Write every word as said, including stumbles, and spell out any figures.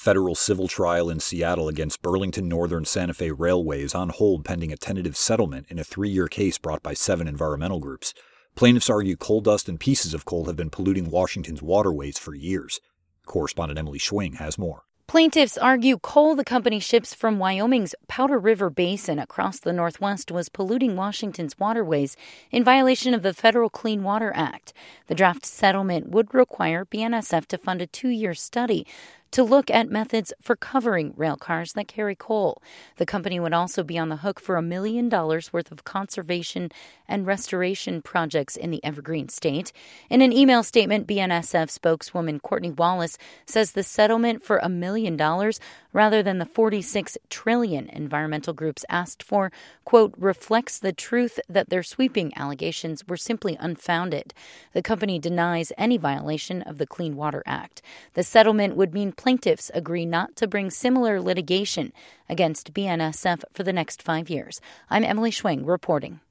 federal civil trial in Seattle against Burlington Northern Santa Fe Railway is on hold pending a tentative settlement in a three-year case brought by seven environmental groups. Plaintiffs argue coal dust and pieces of coal have been polluting Washington's waterways for years. Correspondent Emily Schwing has more. Plaintiffs argue coal the company ships from Wyoming's Powder River Basin across the Northwest was polluting Washington's waterways in violation of the Federal Clean Water Act. The draft settlement would require B N S F to fund a two-year study to look at methods for covering rail cars that carry coal. The company would also be on the hook for a million dollars worth of conservation and restoration projects in the Evergreen State. In an email statement, B N S F spokeswoman Courtney Wallace says the settlement for a million dollars rather than the forty-six trillion dollars environmental groups asked for, quote, reflects the truth that their sweeping allegations were simply unfounded. The company denies any violation of the Clean Water Act. The settlement would mean plaintiffs agree not to bring similar litigation against B N S F for the next five years. I'm Emily Schwing reporting.